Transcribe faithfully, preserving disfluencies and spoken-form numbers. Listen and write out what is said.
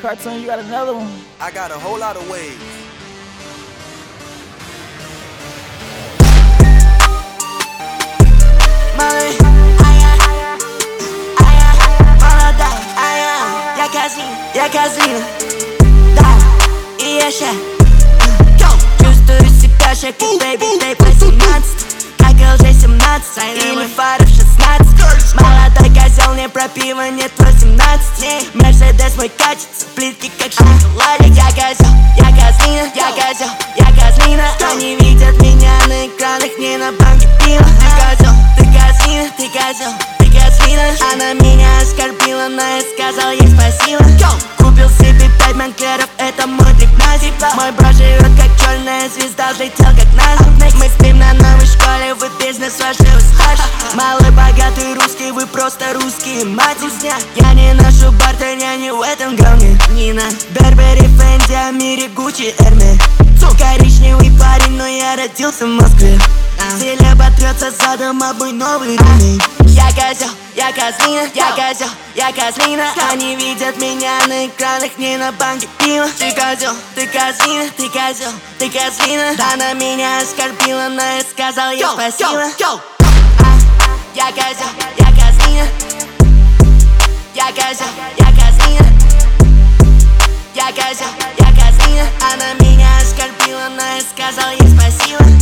Cartoon, you got another one? I got a whole lot of ways. Малый, ая, ая, молодая, ая. Я казин, я казин, да, и я ща чувствую себя ща как бэйби, дай по семнадцать. Как ЛЖ семнадцать или фаров шестнадцать. Молодой козел, не про пиво, нет восемнадцать. Мерседес мой катится, плитки как шоколадик. Я козел, я козлина, я козел, я козлина. Они видят меня на экранах, не на банке пива. Ты козел, ты козлина, ты козел, ты козлина. Она меня оскорбила, но я сказал ей спасибо. Купил себе пять манклеров, это мой трипназик. Мой бро живет как черная звезда, взлетел как нас. Мы спим на новой школе, вы бизнес ваш стаж. Малый богатый русский, вы просто русские, мать усня. Я не ношу бартер, я не в этом говне. Нина, Бербери, Фенди, Амири, Гуччи, Эрме. Коричневый парень, но я родился в Москве. Селеба трется задом об мой новый ремень. Я козел, я козлина, я козел, я козлина. Они видят меня на экранах, не на банке пива. Ты козел, ты козлина, ты козел, ты козлина. Она меня оскорбила, но я сказал ей спасибо. Я козел, я козлина, я козел, я козлина. Я козел, я козлина. Она меня оскорбила, но я сказал ей спасибо.